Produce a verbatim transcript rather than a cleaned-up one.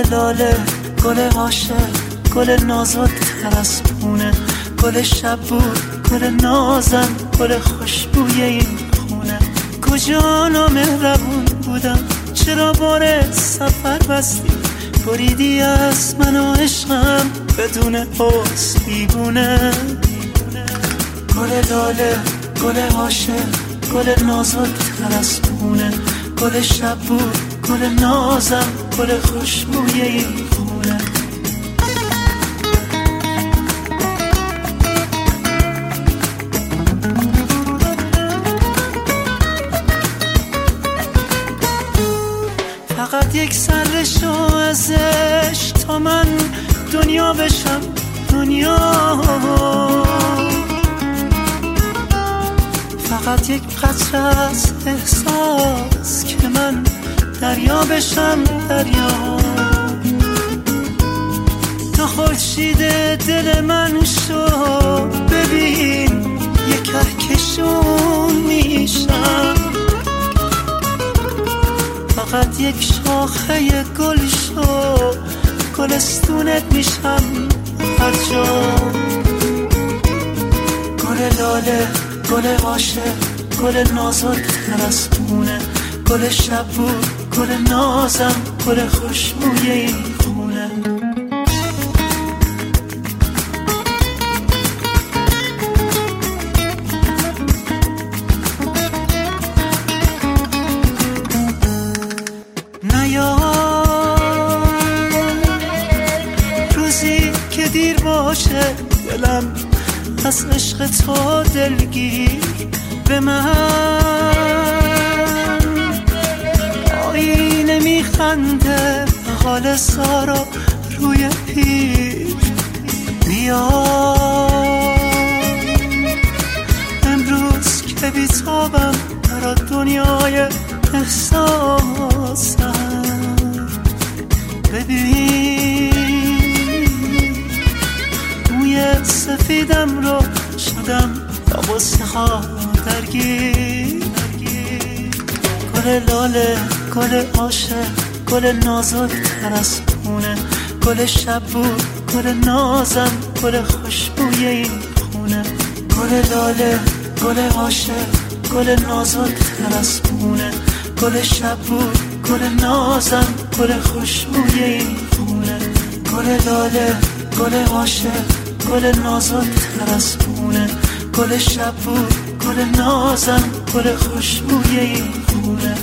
لاله، گل عاشق، گل نازک تر از پونه، گل شب بود، گل نازم، گل خوشبوی این خونه. کجا نامهربون بودم، چرا بار سفر بستی، بریدی از من و عشقم بدون حس بیگونه. گل لاله، گل عاشق، گل نازک تر از پونه، گل شب بود، گل نازم، گل خوشبوی این خونه. فقط یک سر شو ازش تا من دنیا بشم دنیا، فقط یک قطره از احساس که من دریا بشم دریا. تو خورشید دل من شو، ببین یک کهکشون میشم، فقط یک شاخه گل شو، گلستونت میشم هر جا. گل لاله، گل عاشق، گل نازک تر از پونه، گل شب بود، گل نازم، گل خوشبوی این خونه. روزی که دیر باشه دلم از عشق تو دلگیر، به من آینه میخنده حال سارا روی پیر. بیا امروز که بیتابم برات دنیای احساسم، ببین موی سفیدم رو شدم با غصه ها درگیر. گل لاله، گل عاشق، گل نازک تر از پونه، گل شب بود، گل نازم، گل خوشبوی این خونه. گل لاله، گل عاشق، گل نازک تر از پونه، گل شب بود، گل نازم، گل خوشبوی این خونه. گل لاله، گل عاشق، گل نازک تر از پونه، گل شب بود، گل نازم، گل خوشبوی این خونه.